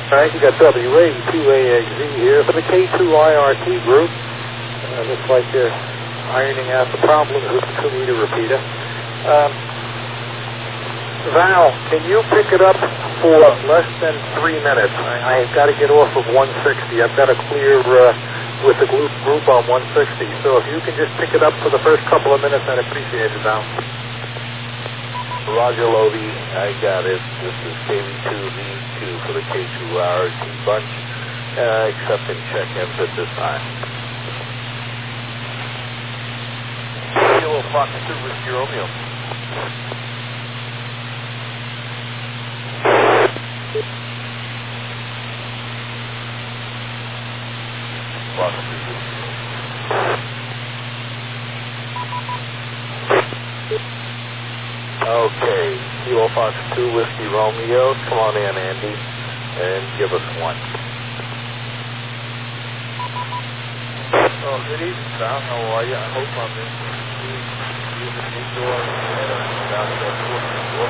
Frank, you got WA2AXZ here for the K2IRT group. Looks like they're ironing out the problems with the 2-meter repeater. Val, can you pick it up for less than 3 minutes? I've got to get off of 160. I've got to clear with the group on 160. So if you can just pick it up for the first couple of minutes, I'd appreciate it, Val. Roger Lobe, I got it. This is KV2V2 for the K2RT bunch. Accepting check-ins at this time. Kilo Fox 2 Whiskey Romeo. Fox 2 Whiskey Okay, Kilo Fox 2 Whiskey Romeo, come on in, Andy, and give us one. Oh, good evening, Val. How are you? I hope I'm in the indoor header about the 4th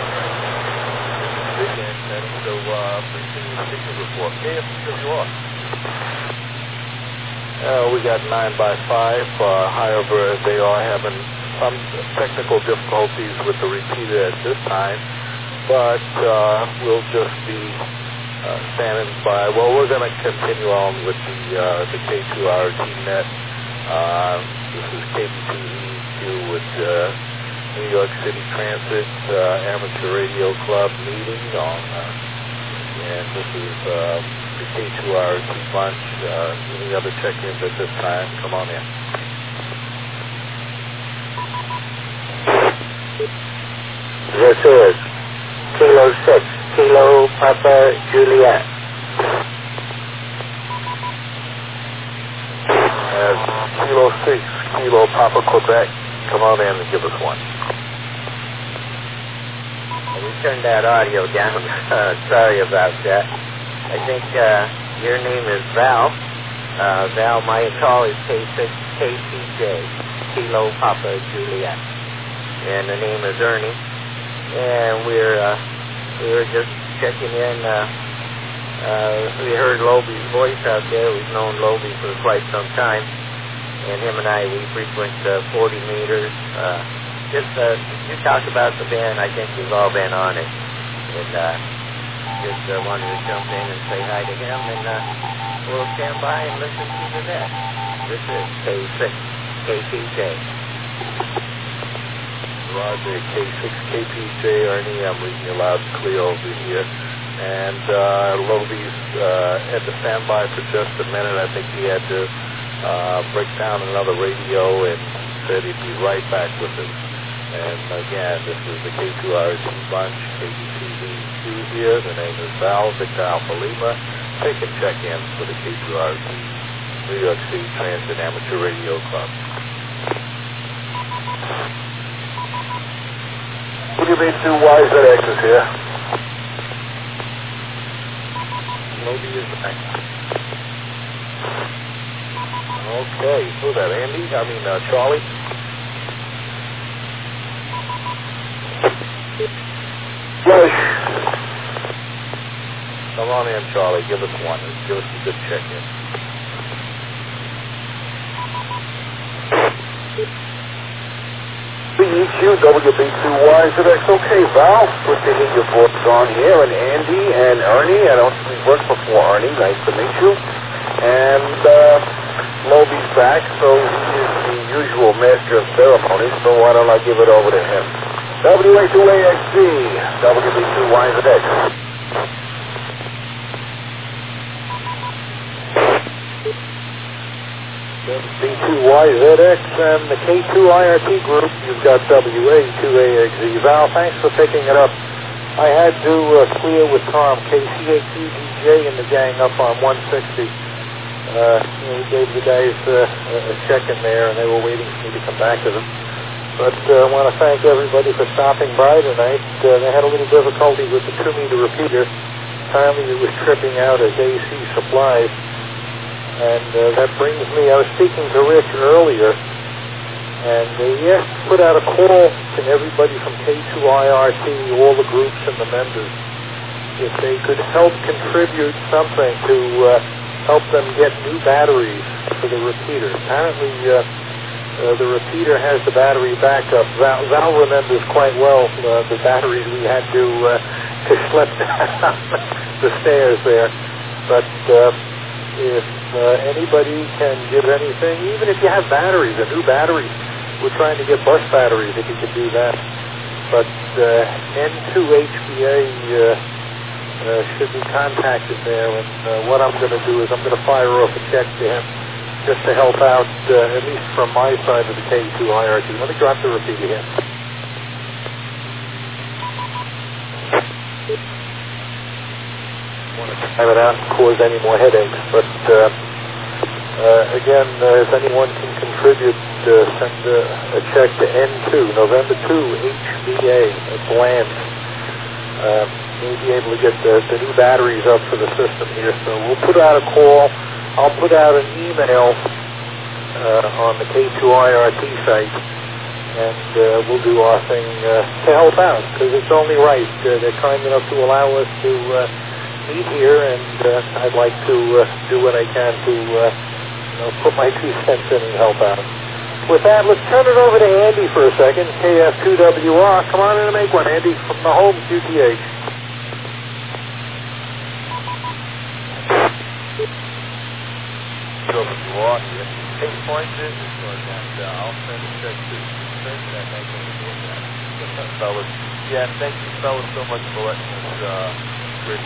big end, so continue the signal report. KFWR. We got 9x5, however, they are having some technical difficulties with the repeater at this time, but we'll just be standing by. Well, we're going to continue on with the K2RT net. This is KV2V2 with New York City Transit Amateur Radio Club meeting on, and this is the K2RT bunch. Any other check-ins at this time? Come on in. This is Kilo 6, Kilo Papa Juliet. Kilo 6, Kilo Papa Quebec. Come on in and give us one. We turned that audio down. Sorry about that. I think your name is Val. Val, my call is K6 KPJ, Kilo Papa Juliet. And the name is Ernie. And we were just checking in. We heard Lobe's voice out there. We've known Lobe for quite some time, and him and I, we frequent 40 meters. You talk about the band. I think we've all been on it, and just wanted to jump in and say hi to him, and we'll stand by and listen to the next. This is K6 KPJ. Roger, K6 KPJ, Ernie, I'm reading you loud and clear over here. And Lobe's had to stand by for just a minute. I think he had to break down another radio and said he'd be right back with us. And again, this is the K2RT bunch, KV2V2 here. The name is Val, Victor Alpha Lima, taking check-ins for the K2RT New York City Transit Amateur Radio Club. WB2YZX is here. Lobe is back. Okay, who's that, Andy? Charlie? Flush. Come on in, Charlie. Give us one. Give us a good check-in. BEQ, WB2YZX. Okay, Val, good to hear your voice on here. And Andy and Ernie, I don't think we've worked before, Ernie. Nice to meet you. And Lobe's back, so he is the usual master of ceremonies, so why don't I give it over to him. WA2AXZ, WB2YZX. B2YZX and the K2IRT group, you've got WA2AXZ. Val, thanks for picking it up. I had to clear with Tom, KCAQDJ and the gang up on 160. We gave the guys a check in there, and they were waiting for me to come back to them. But I want to thank everybody for stopping by tonight. They had a little difficulty with the 2-meter repeater. Apparently it was tripping out as AC supplies. And that brings me, I was speaking to Rich earlier, and he asked to put out a call to everybody from K2IRT, all the groups and the members, if they could help contribute something to help them get new batteries for the repeater. Apparently, the repeater has the battery backup. Val remembers quite well the batteries we had to schlep down the stairs there. But if anybody can give anything, even if you have batteries, a new battery, we're trying to get bus batteries if you can do that. But N2HBA should be contacted there, and what I'm going to do is I'm going to fire off a check to him just to help out, at least from my side of the K2 IRT. Let me drop the repeater here. I don't want to time it out and cause any more headaches, but again, if anyone can contribute, send a check to N2, November 2, HBA, at Bland. May be able to get the new batteries up for the system here, so we'll put out a call. I'll put out an email on the K2 IRT site, and we'll do our thing to help out, because it's only right. They're kind enough to allow us to meet here, and I'd like to do what I can to put my 2 cents in and help out. With that, let's turn it over to Andy for a second, KF2WR. Come on in and make one, Andy, from the home QTH. WR here. 8 point business on that. I'll send a check to that fellas. Yeah, thank you fellas so much for letting us bridge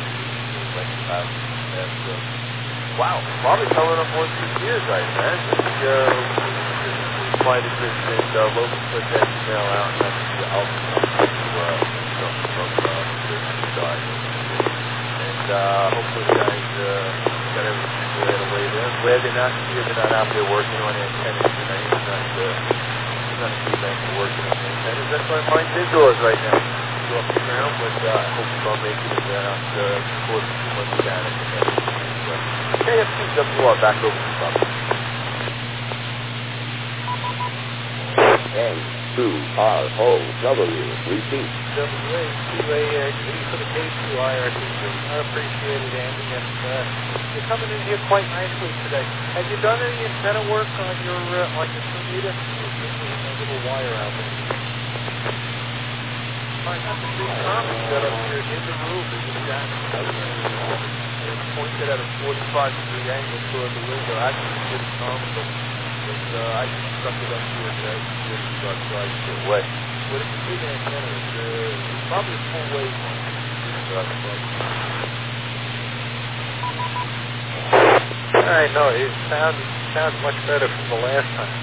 wow, probably coming up on 2 years, I imagine. We might have just been Logan put that email out, and I'll from business side. And hopefully you guys got everything squared away there. I'm glad they're not here, they're not out there working on antennas tonight. It's not too bad for working on antennas. That's why mine's indoors right now. It's off the ground, but I hope I'll make it without causing too much panic. KF2WR, back over to Bob. N2ROW, repeat. WA2AXZ for the K2 IRT. I appreciate it, Andy, and you're coming in here quite nicely today. Have you done any antenna work on your 2-meter? There's a little wire out there. I got the big common set up here in the roof. It's pointed at a 45-degree angle toward the window. Actually, it's pretty comical. I just stuck it up here today. So I can get wet. But it's a big antenna. It's probably a full wave one. All right, no, it sounds much better from the last time.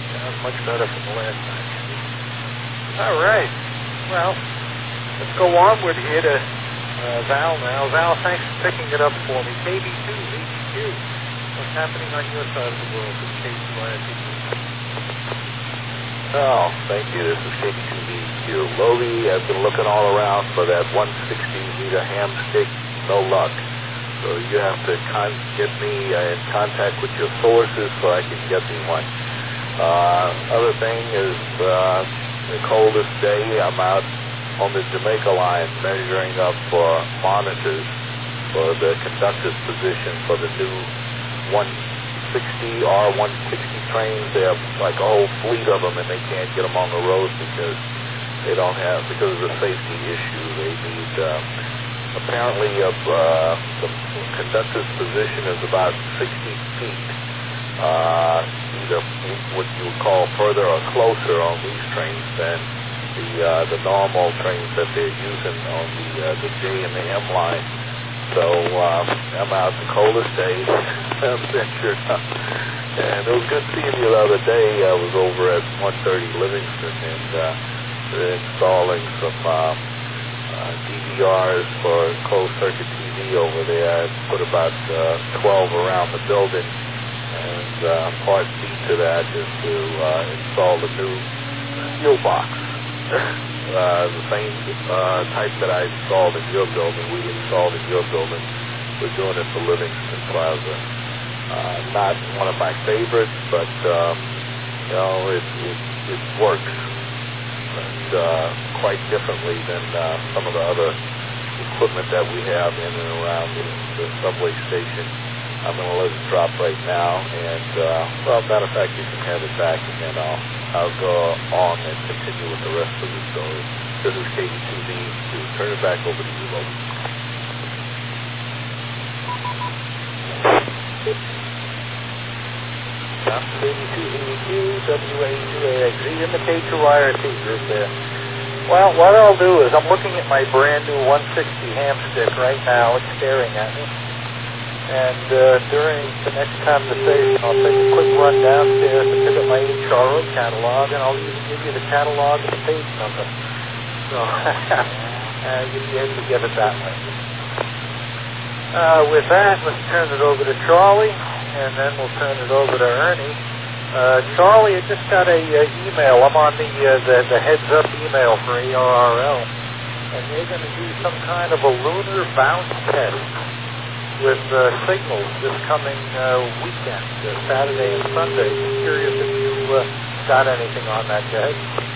All right. Well, let's go onward here to Val now. Val, thanks for picking it up for me. KB2, HQ. What's happening on your side of the world with K2IRT? Oh, thank you. This is KB2BQ. Lowy, I've been looking all around for that 160-meter ham stick. No luck. So you have to get me in contact with your sources so I can get me one. Other thing is the coldest day, I'm out on the Jamaica line measuring up for monitors for the conductor's position for the new 160 R160 trains. They have like a whole fleet of them, and they can't get them on the road because because of the safety issue. They need apparently the conductor's position is about 60 feet, either what you would call further or closer on these trains than the normal trains that they're using on the J and the M line. So I'm out the coldest day, sure enough. And it was good seeing you the other day. I was over at 130 Livingston and installing some DVRs for closed circuit TV over there. I put about 12 around the building. And part B to that is to install the new steel box. The same type that I installed in your building, we installed in your building. We're doing it for Livingston Plaza. Not one of my favorites, but it works quite differently than some of the other equipment that we have in and around the subway station. I'm going to let it drop right now, and well, matter of fact, you can have it back, and then I'll go on and continue with the rest of the story. This is KD2V. Turn it back over to you, Logan. KD2VQ, WA2AXZ, in the K2IRT group there. Well, what I'll do is I'm looking at my brand new 160 ham stick right now. It's staring at me. And during the next conversation, I'll take a quick run downstairs to pick up my HRO catalog, and I'll even give you the catalog and the page number. So you'll be able to get it that way. With that, let's turn it over to Charlie, and then we'll turn it over to Ernie. Charlie, I just got a email. I'm on the heads-up email for ARRL, and they're going to do some kind of a lunar bounce test with signals this coming weekend, Saturday and Sunday. I'm curious if you got anything on that, guys.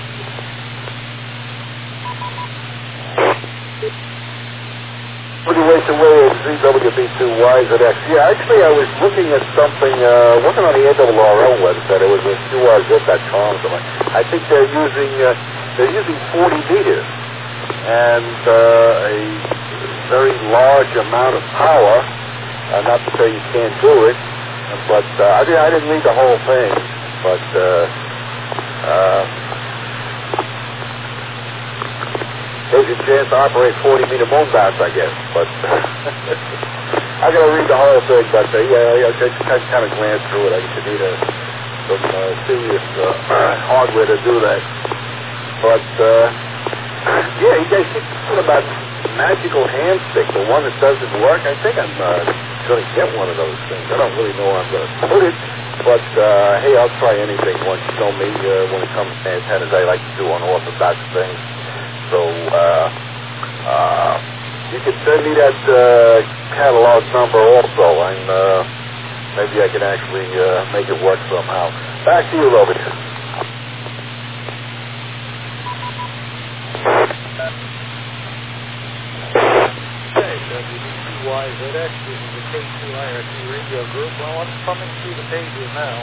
Pretty ways away at ZWB2YZX. Yeah, actually I was looking at something, working on the ARRL website. It was a QRZ.com. I think they're using 40 meters and a very large amount of power. Not to say you can't do it, but I didn't read the whole thing. But there's a chance to operate 40-meter moon bounce, I guess. But I got to read the whole thing. But yeah, I just kind of glanced through it. I guess you need some serious hardware to do that. But yeah, you guys keep talking about magical hand stick, the one that doesn't work. I think I'm going to get one of those things. I don't really know where I'm going to put it, but hey, I'll try anything once you know me when it comes to antennas. I like to do unorthodox things. So you can send me that catalog number also, and maybe I can actually make it work somehow. Back to you, Robert. WB2YZX, this is the K2IRT radio group. Well, I'm thumbing through the pages now.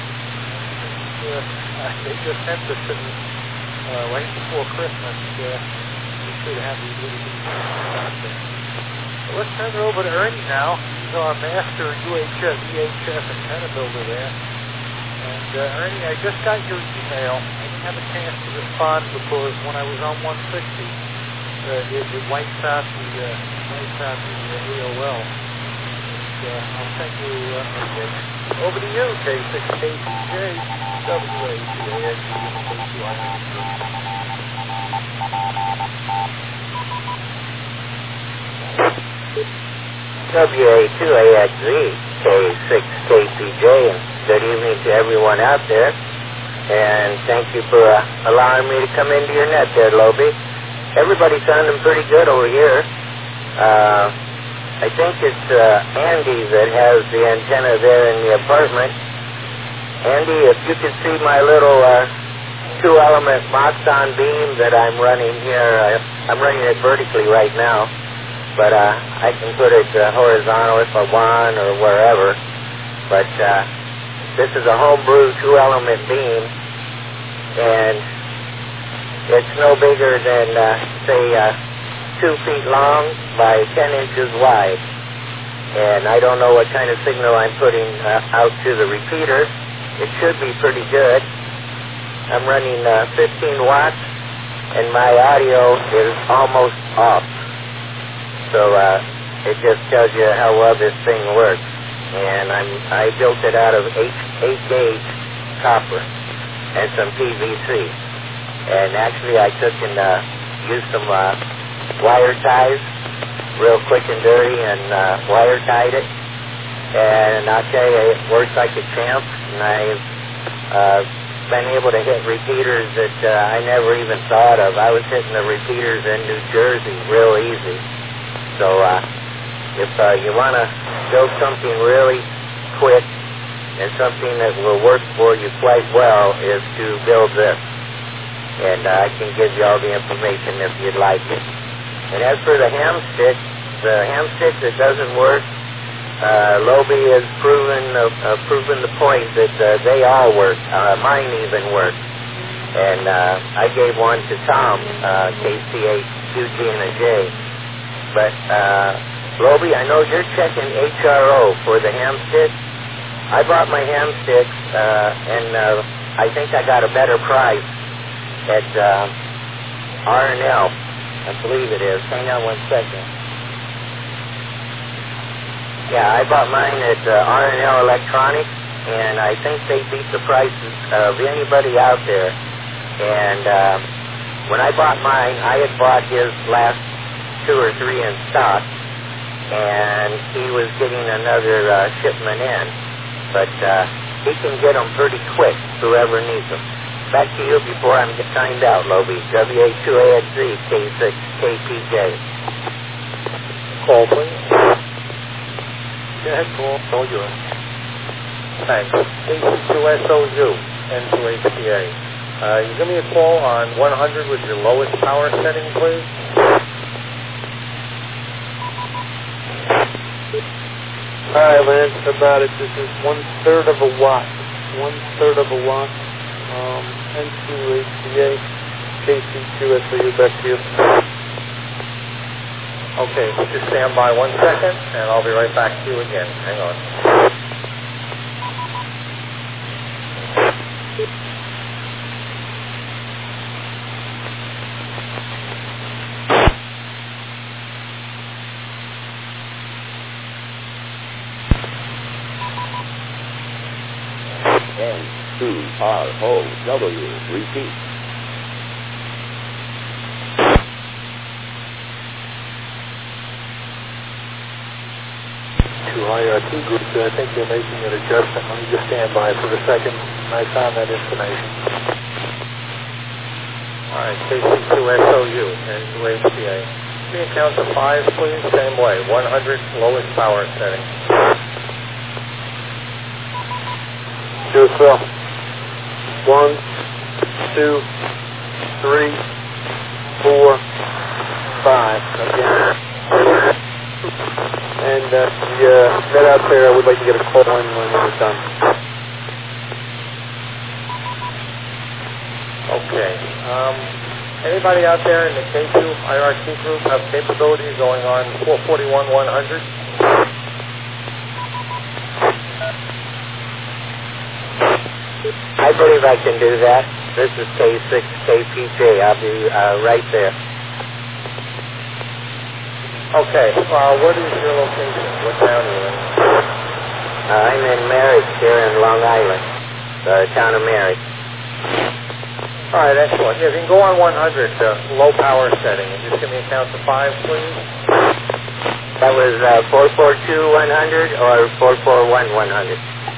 They just sent this to me right before Christmas. We should have these little content. So let's turn it over to Ernie now. He's our master UHF, EHF antenna builder there. And Ernie, I just got your email. I didn't have a chance to respond because when I was on 160, it wipes out the AOL. I'll send you over to you, K6KCJ, WA2AXZ, WA2AXZ, K6KCJ, and good evening to everyone out there. And thank you for allowing me to come into your net there, Lobie. Everybody's sounding pretty good over here. I think it's Andy that has the antenna there in the apartment. Andy, if you could see my little two-element Moxon beam that I'm running here, I'm running it vertically right now, but I can put it horizontal if I want or wherever. But this is a homebrew two-element beam, and it's no bigger than, say, 2 feet long by 10 inches wide. And I don't know what kind of signal I'm putting out to the repeater. It should be pretty good. I'm running 15 watts, and my audio is almost off. So it just tells you how well this thing works. And I built it out of 8-gauge copper and some PVC. And actually I took and used some wire ties, real quick and dirty, and wire tied it. And I'll tell you, it works like a champ. And I've been able to hit repeaters that I never even thought of. I was hitting the repeaters in New Jersey real easy. So if you want to build something really quick and something that will work for you quite well, is to build this. And I can give you all the information if you'd like it. And as for the ham stick that doesn't work, Lobe has proven the point that they all work. Mine even work. And I gave one to Tom, KC8, 2G and a J. But Lobe, I know you're checking HRO for the ham stick. I bought my ham sticks, and I think I got a better price at R&L. I believe it is. Hang on one second. Yeah, I bought mine at R&L Electronics, and I think they beat the prices of anybody out there. And when I bought mine, I had bought his last 2 or 3 in stock, and he was getting another shipment in. But he can get them pretty quick, whoever needs them. Back to you before I'm signed out, Lobe. WA2AXZ, K6, KPJ. Call, please. Go ahead, call. All yours. Thanks. KC2SOU, N2HPA. You give me a call on 100 with your lowest power setting, please. Hi, Lance. About it. This is 1/3 of a watt. 1/3 of a watt. N2HPA, KC2SOU, back to you. Okay, just stand by 1 second, and I'll be right back to you again. Hang on. N2ROW, repeat. IRT group, I think they're making an adjustment. Let me just stand by for a second. I found that information. All right, KC2SOU and UHPA. Give me a count to 5, please. Same way. 100, lowest power setting. Yes, sir. 1, 2, 3, 4, 5. Again. And the net out there, I would like to get a call in when we're done. Okay. Anybody out there in the K2 IRT group have capabilities going on 441-100? I believe I can do that. This is K6 KPJ. I'll be right there. Okay. What is your location? What town are you in? I'm in Merrick here in Long Island, the town of Merrick. All right, excellent. Yeah, if you can go on 100, low power setting, and just give me a count to 5, please. That was 442-100 or 441-100?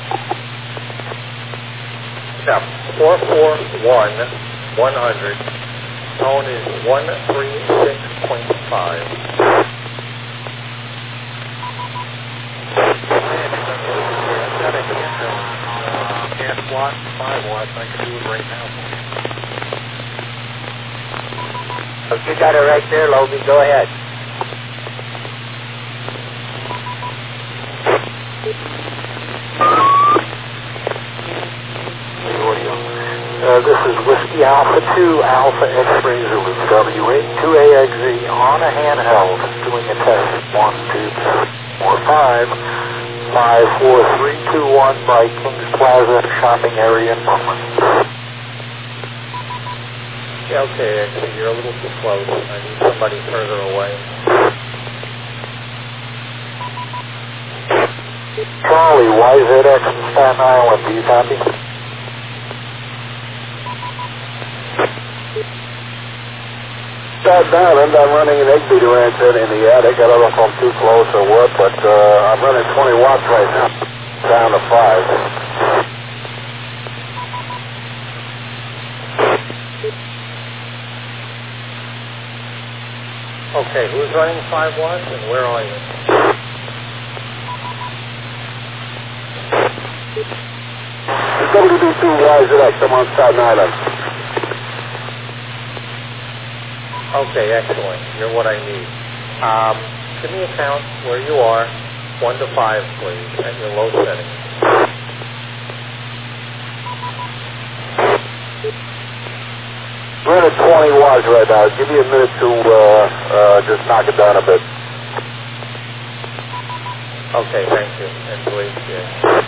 Yeah, 441-100. Tone is 136.5. Half watt, 5 watts. I can do it right now. If you got it right there, Lobe, go ahead. This is Whiskey Alpha 2, Alpha X-Ray Zulu, WA2AXZ on a handheld, doing a test. 1, 2, 3, 4, 5, 5, 4, 3, 2, 1 by Kings Plaza shopping area in Brooklyn. Yeah, okay, actually, you're a little too close. I need somebody further away. Charlie, YZX in Staten Island, do you copy? Staten Island, I'm running an 8-meter antenna in the attic. I don't know if I'm too close or what, but I'm running 20 watts right now, down to 5. Okay, who's running 5 watts and where are you? WB2 YZX, I'm on Staten Island. Okay, excellent. You're what I need. Give me a count where you are, 1 to 5, please, at your low setting. We're at 20 watts right now. Give me a minute to just knock it down a bit. Okay, thank you. And to HPA.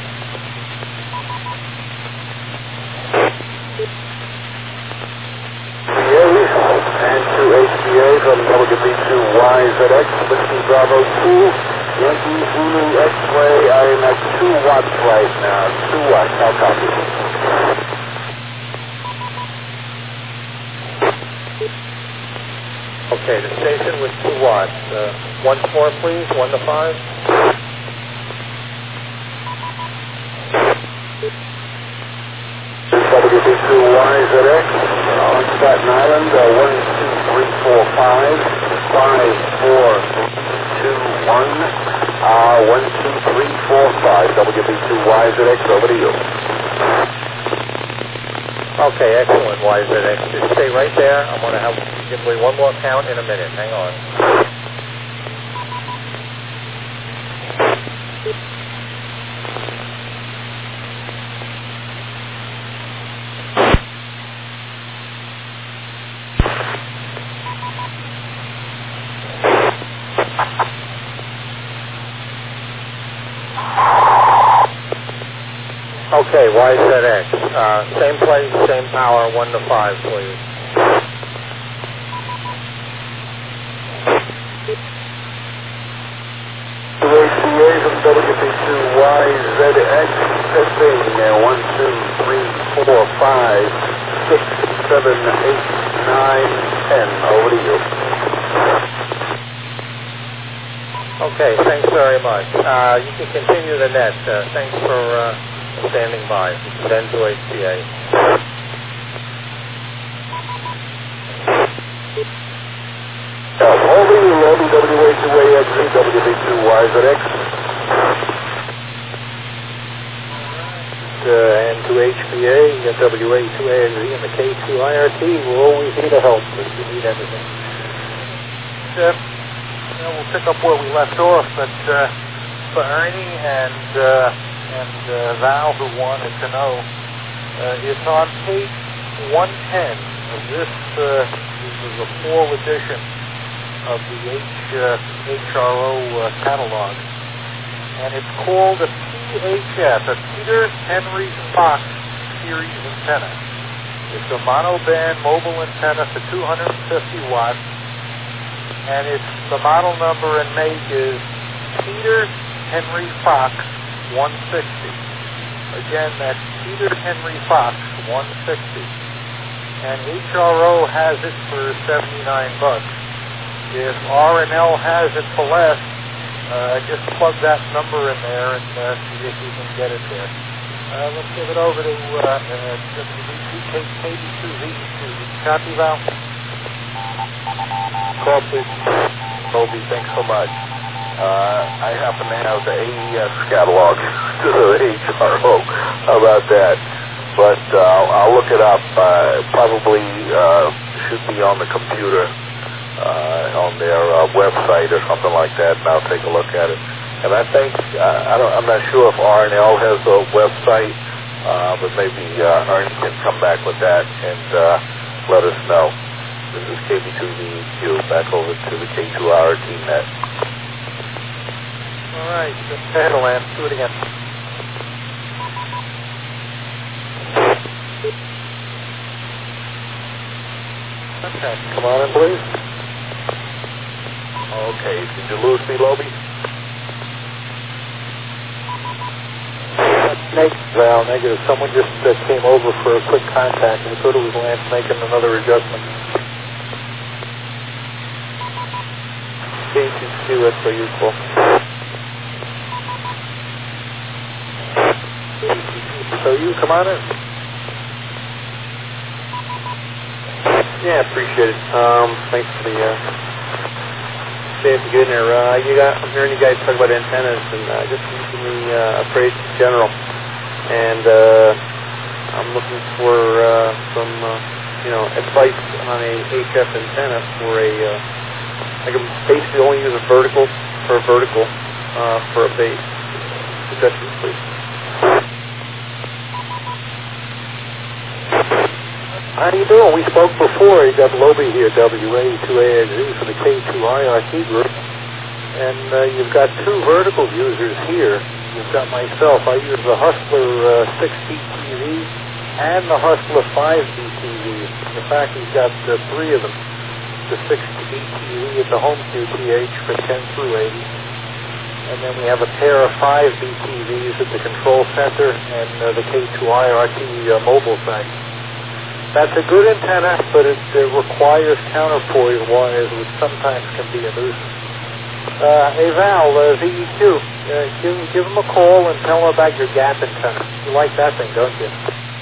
And to HPA from WB2YZX, Whiskey Bravo 2, Yankee Zulu X-Ray. I am at 2 watts right now. 2 watts. I'll copy. Okay, the station with 2 watts. Once more, please. 1 to 5. WB2YZX on Staten Island, 1, 2, 3, 4, 5, 5, 4, 2, 1, 1, 2, 3, 4, 5, WB2YZX, over to you. Okay, excellent, YZX. Just stay right there. I'm going to have simply one more count in a minute. Hang on. Okay, YZX. Same place, same power, 1 to 5, please. WACA from WB2YZX, testing, 1, 2, 3, 4, 5, 6, 7, 8, 9, 10, over to you. Okay, thanks very much. You can continue the net. Thanks for standing by. Then to HPA. Over you, Loading, WA2AXE, WB2YZX. And to HPA, you got WA2AXE and the K2IRT. We're always here to help if you need anything. We'll pick up where we left off, but for Ernie and Val, who wanted to know, it's on page 110 of this. This is a fall edition of the HRO catalog, and it's called a PHF, a Peter Henry Fox series antenna. It's a monoband mobile antenna for 250 watts, and it's the model number and make is Peter Henry Fox 160. Again, that's Peter Henry Fox 160. And HRO has it for $79. If R&L has it for less, just plug that number in there and see if you can get it there. Let's give it over to KB2Z. Copy, Val? Call, please. Toby, thanks so much. I happen to have the AES catalog to the HRO. How about that? But I'll look it up. Probably should be on the computer on their website or something like that, and I'll take a look at it. And I think I'm not sure if R&L has a website, but maybe Ernie can come back with that and let us know. This is KB2VEQ, back over to the K2RT net. All right, go ahead, Lance. Do it again. Okay, come on in, please. Okay, did you lose me, Lobie? Val, negative. Someone just came over for a quick contact, and I thought it was Lance making another adjustment. K2Q, that's so useful. So you come on in. Yeah, appreciate it. Thanks for the staying for getting there. I'm hearing you guys talk about antennas and just recently appraised general, and I'm looking for some advice on a HF antenna for I can basically only use a vertical for a base. Suggestions, please. How do you doing? We spoke before. You got Lobie here, WA2AXZ for the K2IRT group. And you've got two vertical users here. You've got myself. I use the Hustler 6BTV and the Hustler 5BTV. In fact, we've got three of them. The 6BTV at the home QTH for 10 through 80. And then we have a pair of 5BTVs at the control center and the K2IRT mobile site. That's a good antenna, but it requires counterpoise wires, which sometimes can be a nuisance. Hey Val, VEQ, give him a call and tell him about your gap antenna. You like that thing, don't you?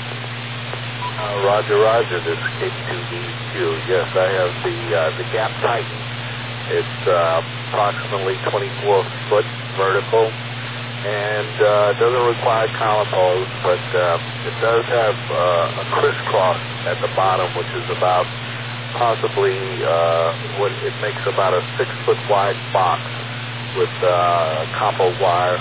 Roger, this is K2VEQ. Yes, I have the Gap Titan. It's approximately 24 foot vertical, and doesn't require counterpose, but it does have a crisscross at the bottom, which is about possibly it makes about a 6 foot wide box with copper wire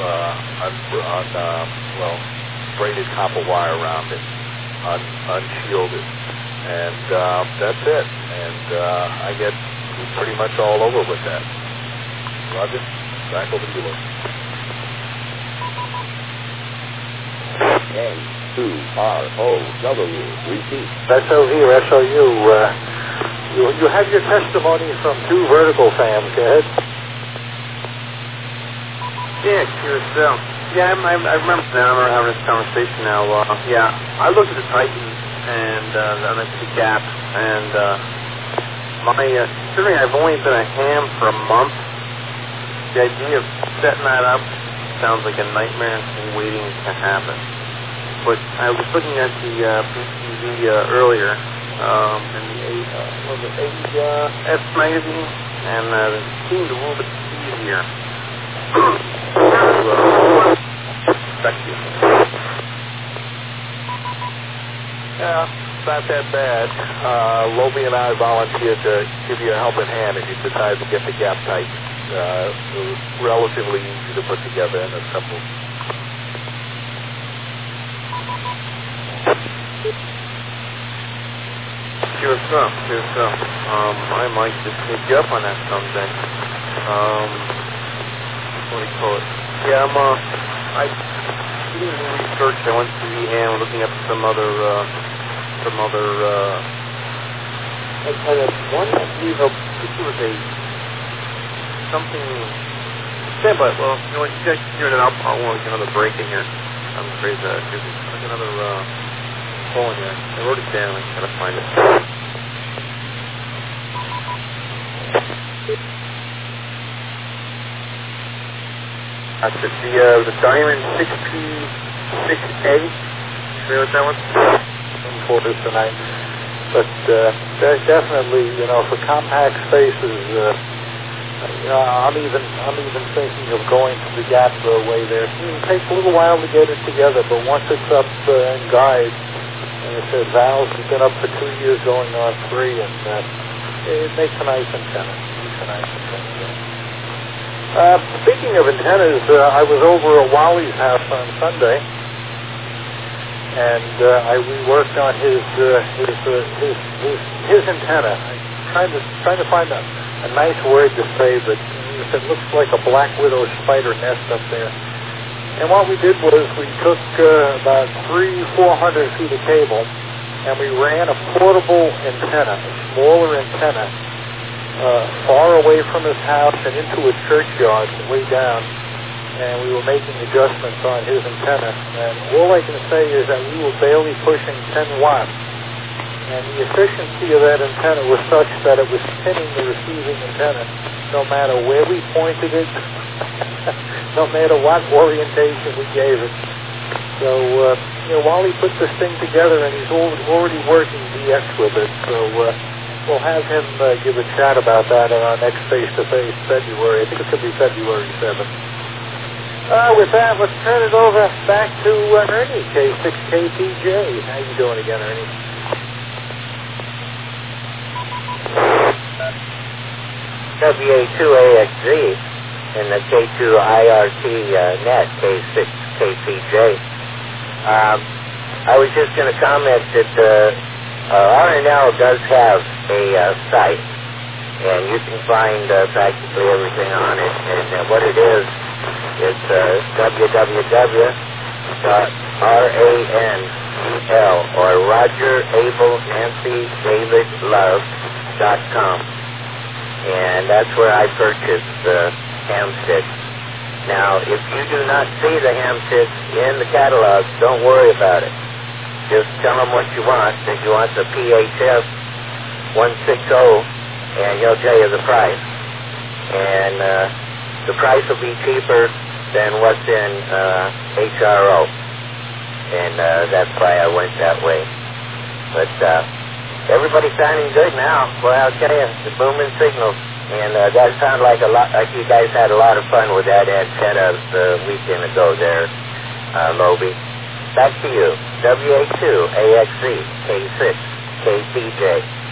braided copper wire around it, unshielded, and that's it. And I get pretty much all over with that. Roger, back over to you. N2ROW, repeat. SOV or SOU, you have your testimony from two vertical fans. Go ahead. Yeah, QSL. Yeah, I remember now. I remember having this conversation now. I looked at the Titan and the Gap, and considering I've only been a ham for a month, the idea of setting that up sounds like a nightmare waiting to happen. But I was looking at the BTV earlier in the AS magazine, and it seemed a little bit easier. Thank you. Yeah, not that bad. Lobie and I volunteered to give you a helping hand if you decide to get the Gap Titan. It was relatively easy to put together and assemble. QSL. I might just take you up on that someday. What do you call it? Yeah, I did a little research. I went to VHAM looking up some other one, I believe, this was something, stand by, well, you know what, you guys hear it out, I want to get another break in here. I'm afraid that there's another call in here. I wrote it down, I gotta find it. That's it, the Diamond 6P6A. Familiar with that one? For this tonight. But definitely, for compact spaces, I'm even thinking of going to the Gap way there. It takes a little while to get it together, but once it's up in guide, and it says Val's has been up for 2 years, going on 3, and it makes a nice antenna. Speaking of antennas, I was over at Wally's house on Sunday, and we worked on his antenna. I'm trying to find a nice word to say, but it looks like a black widow spider nest up there. And what we did was we took about 300-400 feet of cable, and we ran a portable antenna, a smaller antenna, far away from his house and into a churchyard way down, and we were making adjustments on his antenna. And all I can say is that we were barely pushing 10 watts, and the efficiency of that antenna was such that it was pinning the receiving antenna no matter where we pointed it, no matter what orientation we gave it. So, Wally put this thing together, and he's already working DX with it, so we'll have him give a chat about that on our next face-to-face February. I think it's going to be February 7th. With that, let's turn it over back to Ernie, K6KPJ. How you doing again, Ernie? WA2AXZ in the K2IRT net, K6KCJ. I was just going to comment that RNL does have a site, and you can find practically everything on it. And what it is, it's www.RANL or RogerAbelNancyDavidLove.com. And that's where I purchased the ham sticks. Now, if you do not see the ham sticks in the catalog, don't worry about it. Just tell them what you want, that you want the PHF 160, and he'll tell you the price. And the price will be cheaper than what's in HRO. And that's why I went that way. But everybody's sounding good now. Well, I'll tell you, the booming signals. And that sounded like like you guys had a lot of fun with that antenna a weekend ago there, Loby. Back to you. WA2AXZ, K6, KCJ.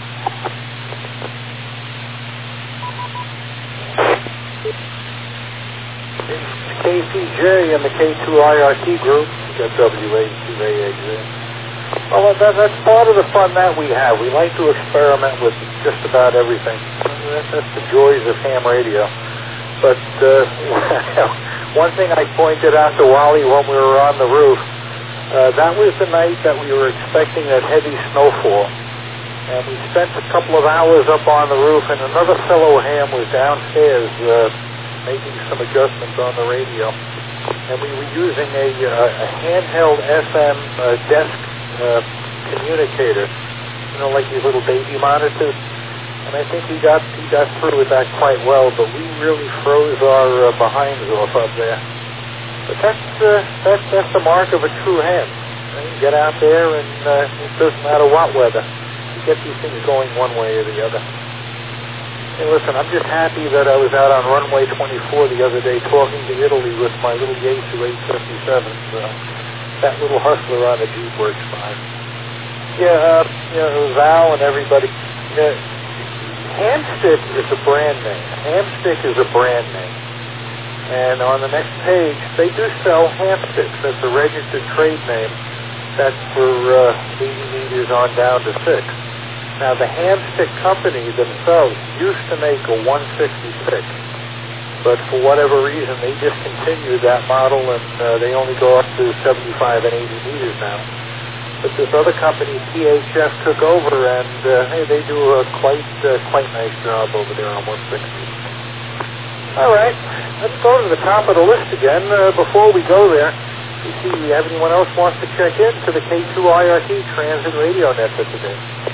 KCJ and the K2IRT group. We got WA2AXZ. Well, that's part of the fun that we have. We like to experiment with just about everything. That's the joys of ham radio. But one thing I pointed out to Wally when we were on the roof, that was the night that we were expecting that heavy snowfall. And we spent a couple of hours up on the roof, and another fellow ham was downstairs making some adjustments on the radio. And we were using a handheld FM desk communicator, like these little baby monitors. And I think he got through with that quite well, but we really froze our behinds off up there. But that's the mark of a true ham. You get out there, and it doesn't matter what weather. You get these things going one way or the other. Hey, listen, I'm just happy that I was out on runway 24 the other day talking to Italy with my little Yaesu 857. That little hustler on the Jeep works fine. Yeah, Val and everybody. Hamstick is a brand name. Hamstick is a brand name. And on the next page, they do sell Hamsticks. That's a registered trade name. That's for 80 meters on down to 6. Now, the Hamstick company themselves used to make a 166. But for whatever reason, they discontinued that model, and they only go up to 75 and 80 meters now. But this other company, PHF, took over, and hey, they do a quite nice job over there on 160. All right, let's go to the top of the list again. Before we go there, we see we have anyone else wants to check in to the K2IRT Transit Radio Net for today.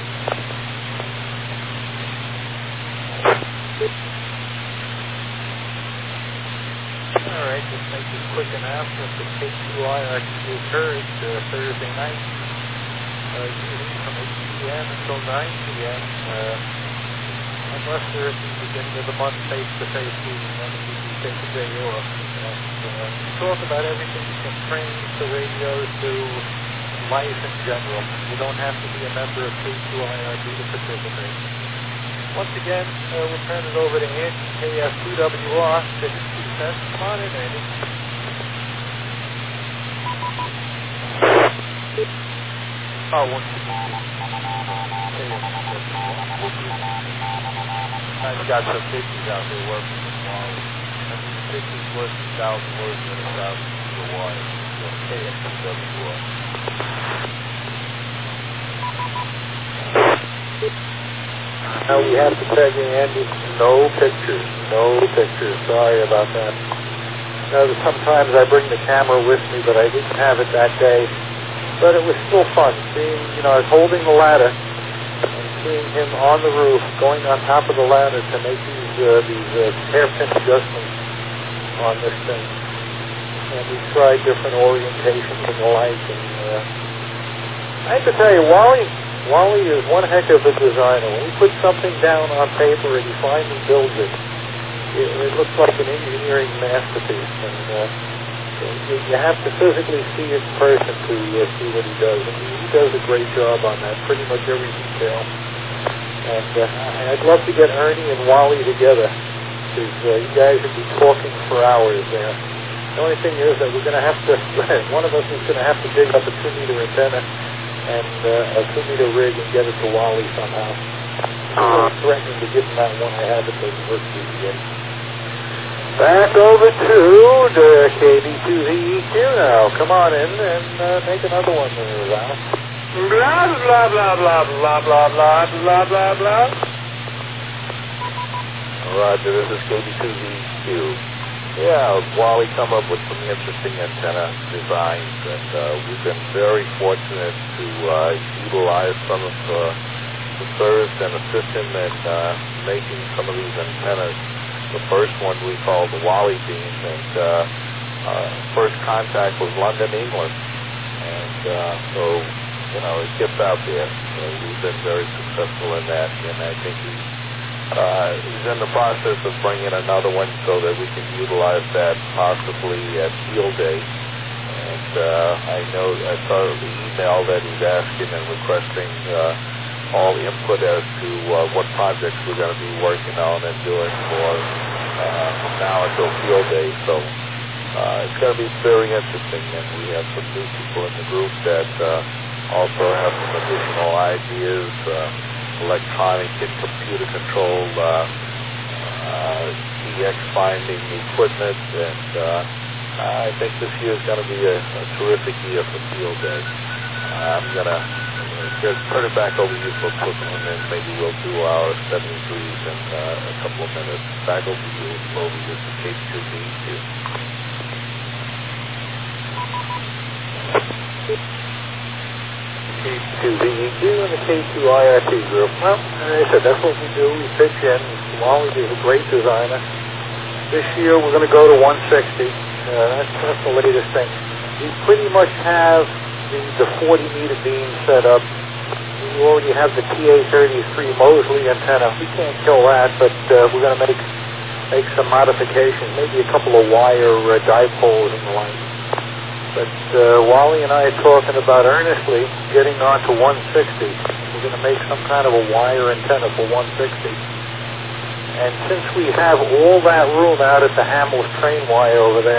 All right, just make this quick announcement. The K2IRT is heard Thursday night, usually from 8 p.m. until 9 p.m. Unless they're at the beginning of the month face-to-face meeting, then we can take a day off. And talk about everything from trains to radios to life in general. You don't have to be a member of K2IRT to participate. Once again, we'll turn it over to Andy, KF2WR, 62 cents. Come on in, Andy. Oh, once again. You got some biggies out there working with Wally. I mean, biggies worth 1,000 words and 1,000 feet of wire. So KF2WR. Now we have to tell you, Andy, no pictures. Sorry about that. Sometimes I bring the camera with me, but I didn't have it that day. But it was still fun seeing, I was holding the ladder and seeing him on the roof, going on top of the ladder to make these hairpin adjustments on this thing. And we tried different orientations and the like. And I have to tell you, Wally is one heck of a designer. When he puts something down on paper and he finally builds it, it looks like an engineering masterpiece. And you have to physically see it in person to see what he does. And he does a great job on that, pretty much every detail. And I'd love to get Ernie and Wally together because you guys would be talking for hours there. The only thing is that we're going to have to, one of us is going to have to dig up a 2-meter antenna and a 2-meter rig and get it to Wally somehow. I'm threatening to give him that one I have at the VGA. Back over to the KD2ZEQ now. Come on in and make another one there, Val. Blah, blah, blah, blah, blah, blah, blah, blah, blah, blah. Roger, this is KD2ZEQ. Yeah, Wally come up with some interesting antenna designs, and we've been very fortunate to utilize some of the service and assist him in making some of these antennas. The first one we call the Wally beam, and first contact was London, England. And so, you know, it gets out there. We've been very successful in that, and I think he's in the process of bringing another one so that we can utilize that possibly at field day. And I know I saw the email that he's asking and requesting all input as to what projects we're going to be working on and doing from now until field day. So it's going to be very interesting, and we have some new people in the group that also have some additional ideas, electronic and computer controlled DX finding equipment, and I think this year is going to be a terrific year for field day. I'm going to turn it back over to you for a quick one, and maybe we'll do our 73s in a couple of minutes. Back over to you, over to KD2ZEQ. KD2ZEQ and the K2IRT group. Well, as I said, that's what we do. We pitch in. Wally is a great designer. This year we're going to go to 160. That's the latest thing. We pretty much have the 40-meter beam set up. We already have the TA-33 Mosley antenna. We can't kill that, but we're going to make some modifications, maybe a couple of wire dipoles and the like. But Wally and I are talking about earnestly getting on to 160. We're going to make some kind of a wire antenna for 160. And since we have all that room out at the Hamels train wire over there,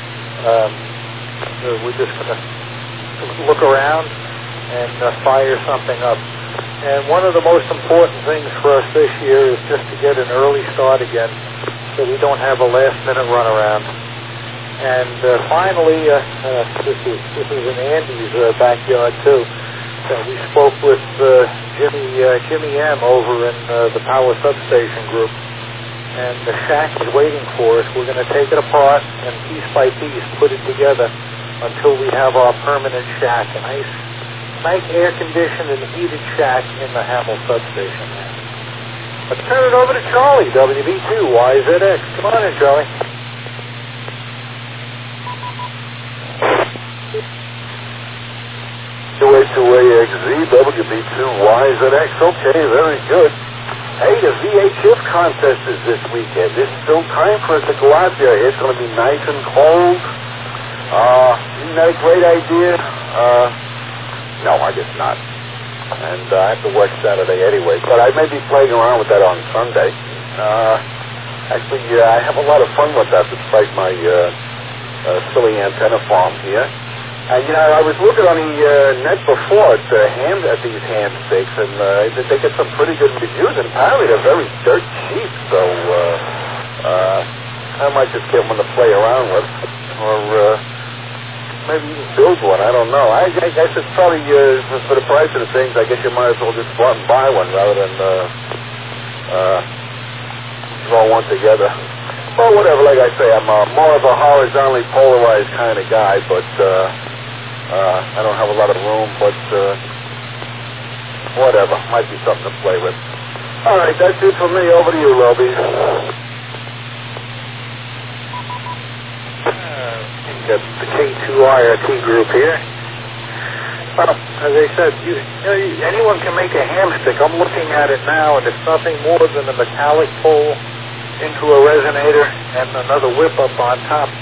we're just going to look around and fire something up. And one of the most important things for us this year is just to get an early start again so we don't have a last-minute runaround. And finally, this is in Andy's backyard too. We spoke with Jimmy M over in the power substation group, and the shack is waiting for us. We're going to take it apart and piece by piece put it together until we have our permanent shack, a nice air-conditioned and heated shack in the Hamel substation. Let's turn it over to Charlie, WB2YZX. Come on in, Charlie. WA2AXZ, WB2YZX. Okay, very good. Hey, the VHF contest is this weekend. There's still time for us to go out there. It's going to be nice and cold. Isn't that a great idea? No, I guess not. And I have to work Saturday anyway, but I may be playing around with that on Sunday. Actually, I have a lot of fun with that despite my silly antenna farm here. And, you know, I was looking on the net before at these hand sticks, and they get some pretty good reviews, and apparently they're very dirt cheap, so I might just get one to play around with, or maybe even build one, I don't know. I guess it's probably, for the price of the things, I guess you might as well just go out and buy one rather than throw one together. Well, whatever, like I say, I'm more of a horizontally polarized kind of guy, but I don't have a lot of room, but whatever, might be something to play with. All right, that's it for me. Over to you, Roby. Got the K2IRT group here. Well, as I said, anyone can make a hamstick. I'm looking at it now, and it's nothing more than a metallic pole into a resonator and another whip up on top.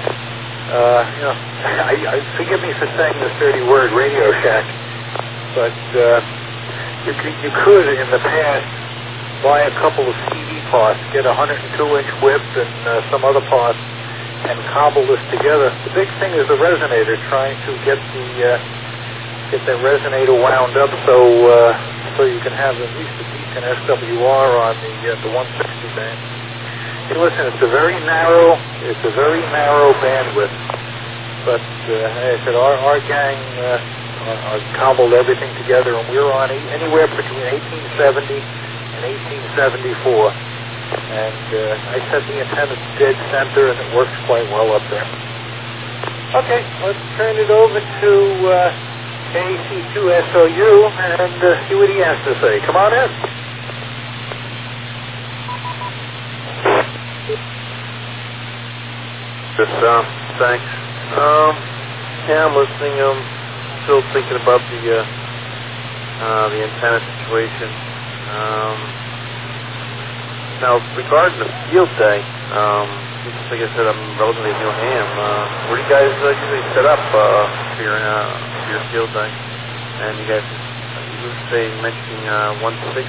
Forgive me for saying this dirty word, Radio Shack, but you could in the past buy a couple of CD parts, get a 102-inch whip and some other parts, and cobble this together. The big thing is the resonator, trying to get the resonator wound up so you can have at least a decent SWR on the 160 band. Hey, listen, it's a very narrow bandwidth, but as I said, our gang cobbled everything together, and we were on anywhere between 1870 and 1874. And I set the antenna dead center, and it works quite well up there. Okay, let's turn it over to KC2SOU and see what he has to say. Come on in. Thanks. Yeah, I'm listening. I'm still thinking about the antenna situation. Now, regarding the field day, like I said, I'm relatively new ham. Where do you guys usually set up for your field day? And you guys, mentioning 160.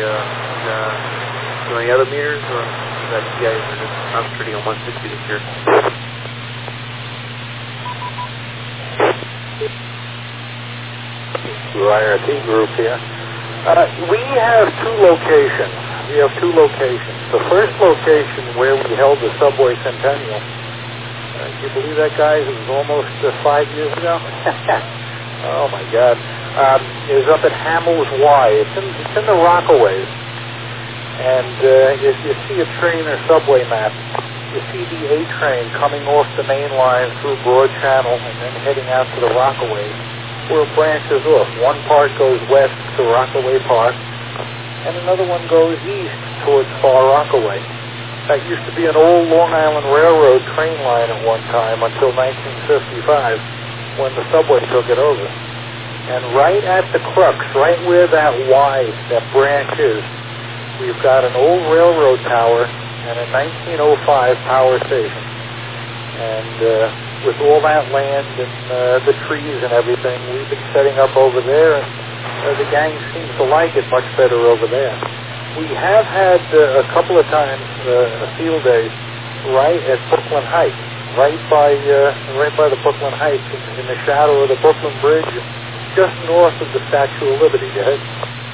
Do any other meters, or is that you guys are just concentrating on 160 this year? IRT group here. We have two locations. The first location where we held the Subway Centennial, can you believe that, guys? It was almost 5 years ago. Oh my God! Is up at Hamels Y. It's in the Rockaways, and if you see a train or subway map, you see the A train coming off the main line through Broad Channel and then heading out to the Rockaways, where it branches off. One part goes west to Rockaway Park, and another one goes east towards Far Rockaway. That used to be an old Long Island Railroad train line at one time until 1955, when the subway took it over. And right at the crux, right where that Y, that branch is, we've got an old railroad tower and a 1905 power station. And with all that land and the trees and everything, we've been setting up over there, and the gang seems to like it much better over there. We have had a couple of times a field day right at Brooklyn Heights, right by the Brooklyn Heights, in the shadow of the Brooklyn Bridge, just north of the Statue of Liberty. Go ahead.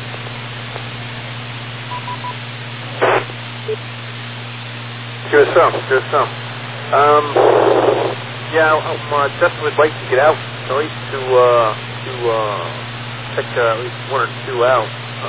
Sure some. Yeah, I definitely would like to get out, at least to check at least one or two out.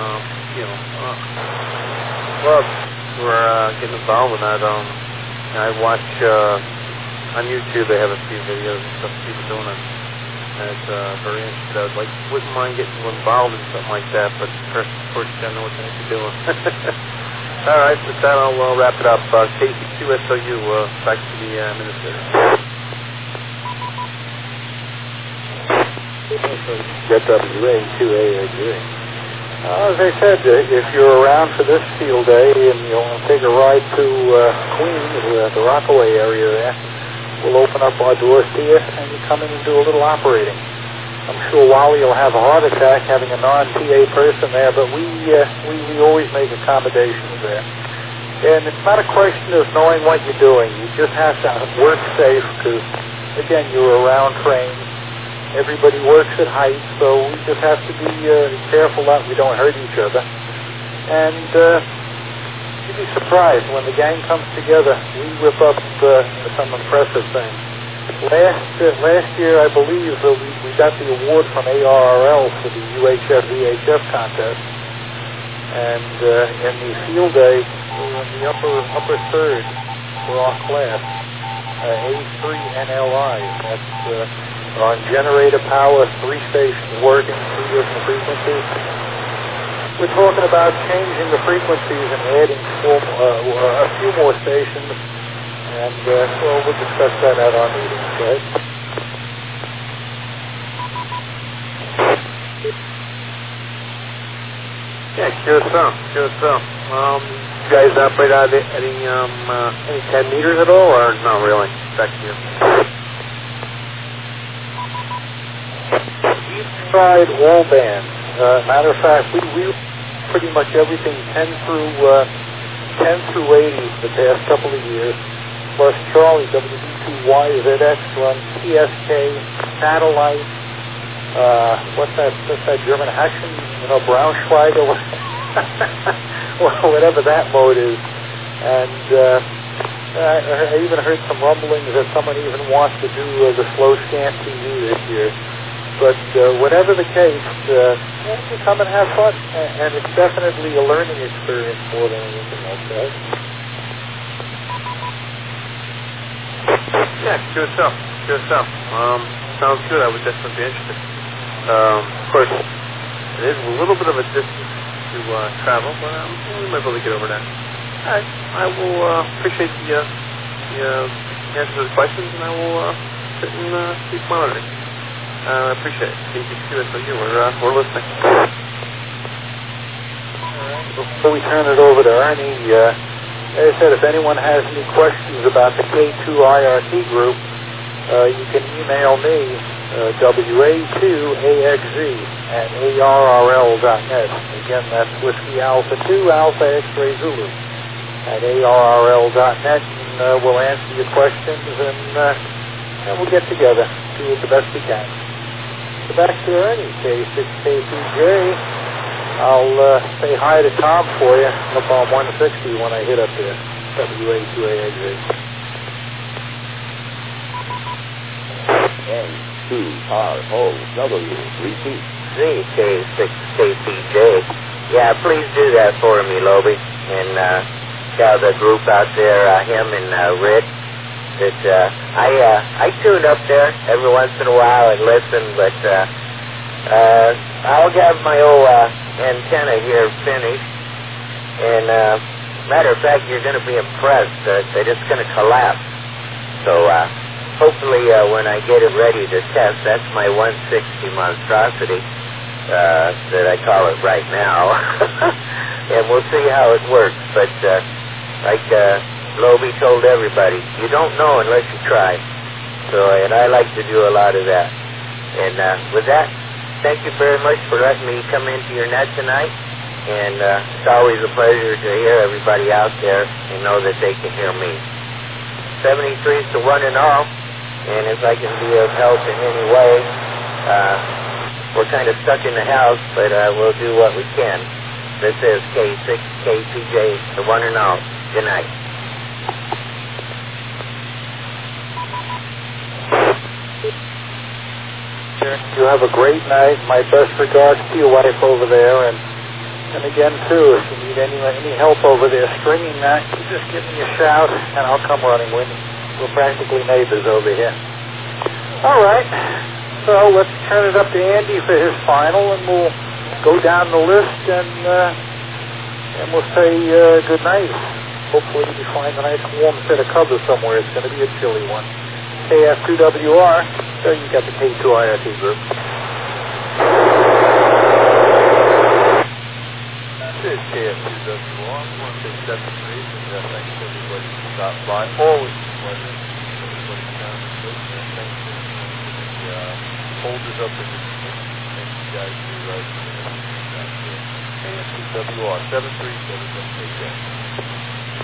Well, we're getting involved in that. I watch on YouTube. They have a few videos and stuff, people doing it, and it's very interesting. Wouldn't mind getting involved in something like that, but first, of course, you gotta know what they need to do. All right, with that, I'll wrap it up. KC2SOU, back to the administrator. ZWA2AXZ. As I said, if you're around for this field day and you want to take a ride to Queens, the Rockaway area there, we'll open up our doors to you and you come in and do a little operating. I'm sure Wally will have a heart attack having a non-TA person there, but we always make accommodations there. And it's not a question of knowing what you're doing. You just have to work safe because, again, you're around trains. Everybody works at height, so we just have to be careful that we don't hurt each other. And you'd be surprised when the gang comes together. We whip up some impressive things. Last year, I believe, we got the award from ARRL for the UHF VHF contest. And in the field day, we were in the upper third for our class, A3NLI. That's on generator power, 3 stations working, 3 different frequencies. We're talking about changing the frequencies and adding a few more stations, and we'll discuss that at our meeting. Go ahead. Yeah, sure some. You guys operate out any 10 meters at all, or not really? Back to you. We've tried all bands. Matter of fact, we pretty much everything 10 through 10 through 80 the past couple of years, plus Charlie WD2YZX runs PSK, Satellite, what's that German Hacken, Braunschweig, or whatever that mode is. And I even heard some rumblings that someone even wants to do the slow scan TV this year. But whatever the case, you come and have fun, and it's definitely a learning experience more than anything else, right? Yeah, sure stuff. Sounds good. I would definitely be interested. Of course, it is a little bit of a distance to travel, but we might be able to get over that. I will appreciate the answers to the questions, and I will sit and keep monitoring. I appreciate it. KBQ, we're listening. All right. Before we turn it over to Ernie, as I said, if anyone has any questions about the K2IRT group, you can email me, WA2AXZ@ARRL.net. Again, that's Whiskey Alpha 2 Alpha X-Ray Zulu at ARRL.net, and we'll answer your questions, and we'll get together, do it the best we can. So back to Ernie, K6KPJ. I'll say hi to Tom for you up on 160 when I hit up there, WA2AXZ. N2ROW, repeat. ZK6KPJ. Yeah, please do that for me, Lobie. And tell the group out there, him and Rick, that I tune up there every once in a while and listen, but I'll have my old antenna here finished. And matter of fact, you're going to be impressed. They're just going to collapse. So hopefully when I get it ready to test, that's my 160 monstrosity that I call it right now. And we'll see how it works. But like Lobie told everybody, you don't know unless you try. So, and I like to do a lot of that. And with that, thank you very much for letting me come into your net tonight. And it's always a pleasure to hear everybody out there and know that they can hear me. 73 is the one and all. And if I can be of help in any way, we're kind of stuck in the house, but we'll do what we can. This is K6KPJ, the one and all. Good night. You have a great night. My best regards to your wife over there, and again too, if you need any help over there stringing that, you just give me a shout, and I'll come running with you. We're practically neighbors over here. All right, so let's turn it up to Andy for his final, and we'll go down the list, and we'll say good night. Hopefully you find a nice warm set of covers somewhere. It's going to be a chilly one. KF2WR, so you got the K2IRT group. This is KF2WR, 167 reasons. Thanks to everybody who stopped by. Always a pleasure. Everybody down the station. Thanks to the holders up in the beginning. Thank you guys for KF2WR, 737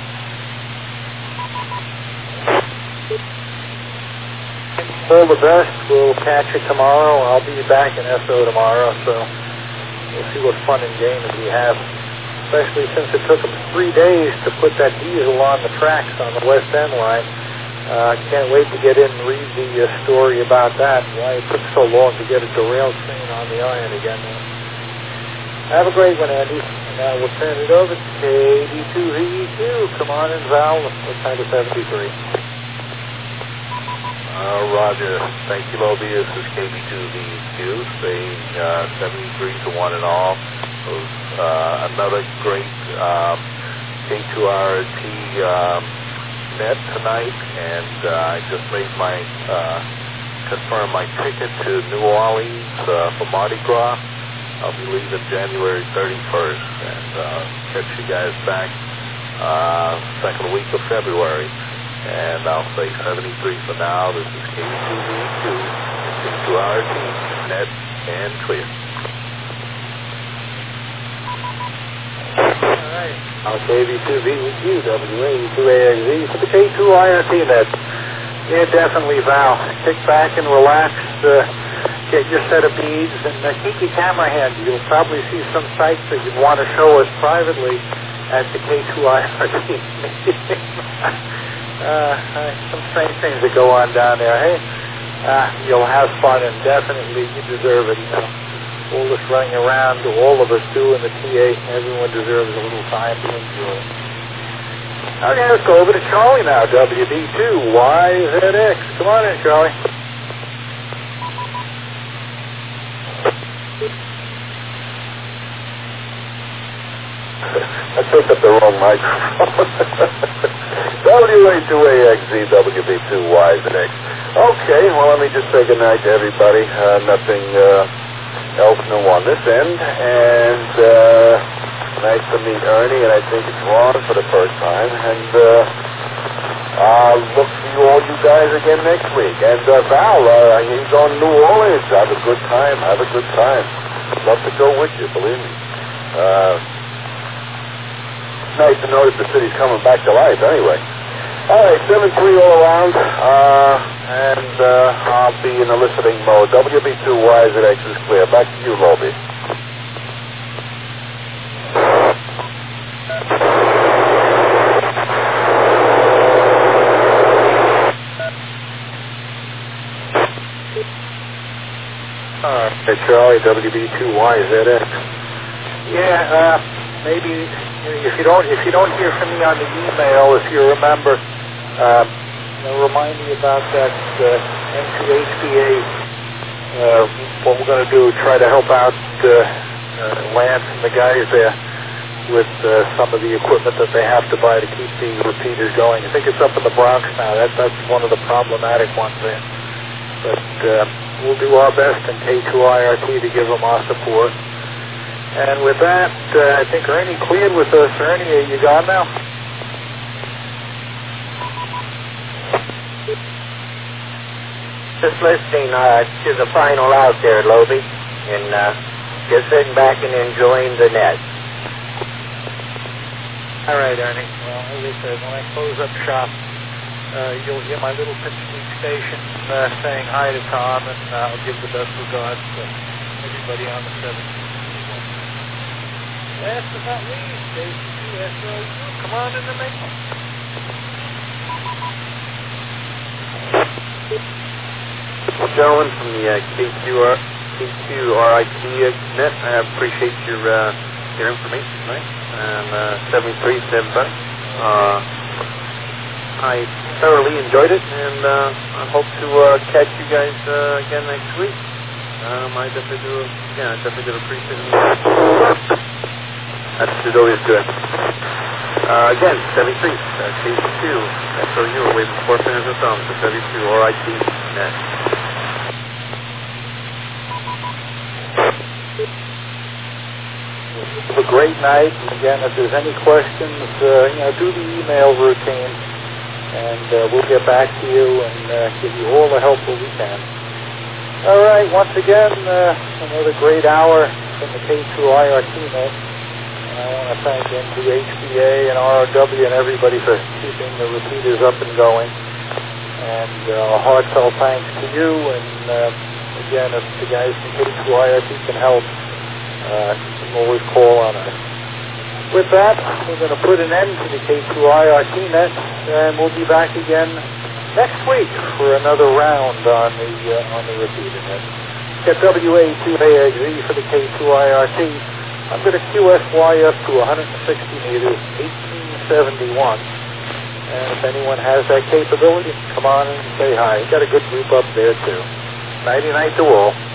All the best. We'll catch you tomorrow. I'll be back in SO tomorrow, so we'll see what fun and games we have. Especially since it took them 3 days to put that diesel on the tracks on the West End line. I can't wait to get in and read the story about that, why it took so long to get a derailed train on the iron again. Have a great one, Andy. And now we'll turn it over to KD2VEQ. Come on in, Val. What time is 73? Roger. Thank you, Lobie. This is KB2VEQ, saying 73 to 1 and all. It was another great K2RT net tonight, and I just made confirmed my ticket to New Orleans for Mardi Gras. I'll be leaving January 31st, and catch you guys back second week of February. And I'll say 73 for now. This is K2VEQ, K2RT, net and clear. All right. KV2VEQ, WA2AXE for the K2IRT net. Yeah, definitely, Val. Kick back and relax. Get your set of beads and keep your camera handy. You'll probably see some sites that you'd want to show us privately at the K2IRT. Some strange things that go on down there. Hey, you'll have fun, and definitely you deserve it. You know, all this running around, all of us do in the TA. Everyone deserves a little time to enjoy. Okay, let's go over to Charlie now. WD2YZX. Come on in, Charlie. I picked up the wrong microphone. WA2AXE, WB2YZX. Okay, well, let me just say good night to everybody. Nothing else new on this end. And nice to meet Ernie, and I think it's Ron for the first time. And I'll look for you guys again next week. And Val, he's on New Orleans. Have a good time. Love to go with you, believe me. Nice to know that the city's coming back to life anyway. All right, 7-3 all around, and I'll be in a listening mode. WB2YZX is clear. Back to you, Lobie. Hey, Charlie, WB2YZX. Yeah, maybe. If you don't hear from me on the email, if you remember, remind me about that NCHBA. What we're going to do, try to help out Lance and the guys there with some of the equipment that they have to buy to keep the repeaters going. I think it's up in the Bronx now. That's one of the problematic ones there. But we'll do our best in K2IRT to give them our support. And with that, I think Ernie cleared with us. Ernie, are you gone now? Just listening to the final out there, Lobie, and just sitting back and enjoying the net. All right, Ernie. Well, as I said, when I close up shop, you'll hear my little pitch station saying hi to Tom, and I'll give the best regards to everybody on the 7th. Last but not least, KCSOU, come on in the mix. Well, gentlemen from the K2RIT net, I appreciate your information tonight. And 73 stand by. I thoroughly enjoyed it, and I hope to catch you guys again next week. I definitely do appreciate it. That's always good. Again, 73, K2, SOU, waving 4 fingers and thumbs, the 72, RIT net. Have a great night. And again, if there's any questions, do the email routine, and we'll get back to you and give you all the help that we can. All right, once again, another great hour from the K2IRT net. I want to thank NCHBA and ROW and everybody for keeping the repeaters up and going. And a heartfelt thanks to you. And again, if the guys from K2IRT can help, you can always call on us. With that, we're going to put an end to the K2IRT net, and we'll be back again next week for another round on the repeater net. Get WA2AXE for the K2IRT. I'm going to QSY up to 160 meters, 1871. And if anyone has that capability, come on and say hi. Got a good group up there, too. Nighty-night to all.